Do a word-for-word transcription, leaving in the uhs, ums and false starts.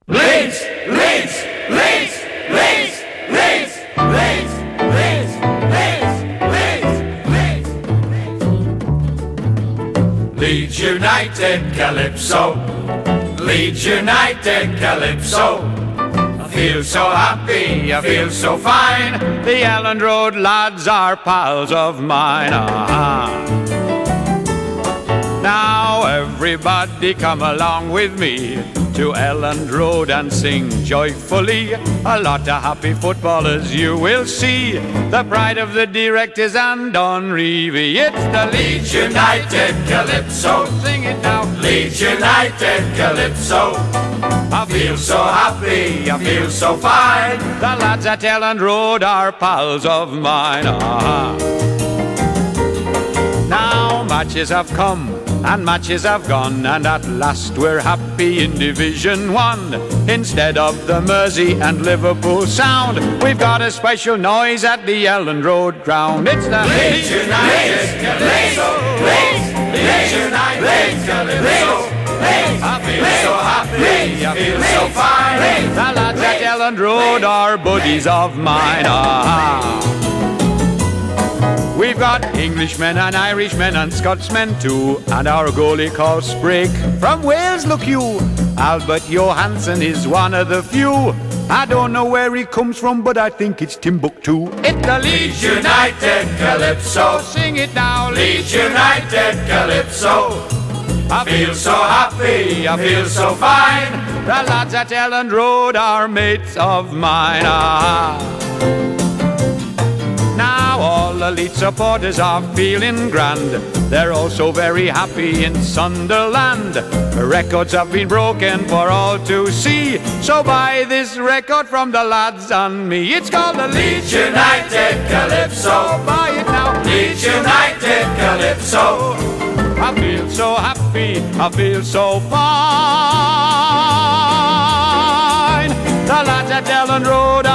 Leeds, Leeds, Leeds, Leeds, Leeds, Leeds, Leeds, Leeds, Leeds, Leeds United Calypso, Leeds United Calypso. I feel so happy, I feel so fine. The Elland Road lads are pals of mine. Ah. Now everybody come along with me to Elland Road and sing joyfully. A lot of happy footballers you will see. The pride of the directors and Don Revie. It's the Leeds United Calypso. Sing it now. Leeds United Calypso. I feel so happy, I feel so fine. The lads at Elland Road are pals of mine. Ah. Now matches have come and matches have gone, and at last we're happy in Division One. Instead of the Mersey and Liverpool sound, we've got a special noise at the Elland Road ground. It's the Leeds United Calypso, Leeds, Leeds United Calypso. I feel so happy, I feel so fine. The lads at Elland Road are buddies of mine. Ah. We've got Englishmen and Irishmen and Scotsmen too, and our goalie called Sprake. From Wales, look you, Albert Johansson is one of the few. I don't know where he comes from, but I think it's Timbuktu. It's the Leeds United Calypso. Sing it now. Leeds United Calypso. I feel so happy, I feel so fine. The lads at Elland Road are mates of mine. Ah. Now all the Leeds supporters are feeling grand. They're also very happy in Sunderland. The records have been broken for all to see. So buy this record from the lads and me. It's called the Leeds United Calypso. Buy it now. Leeds United Calypso. I feel so happy, I feel so fine. The lads at Elland Road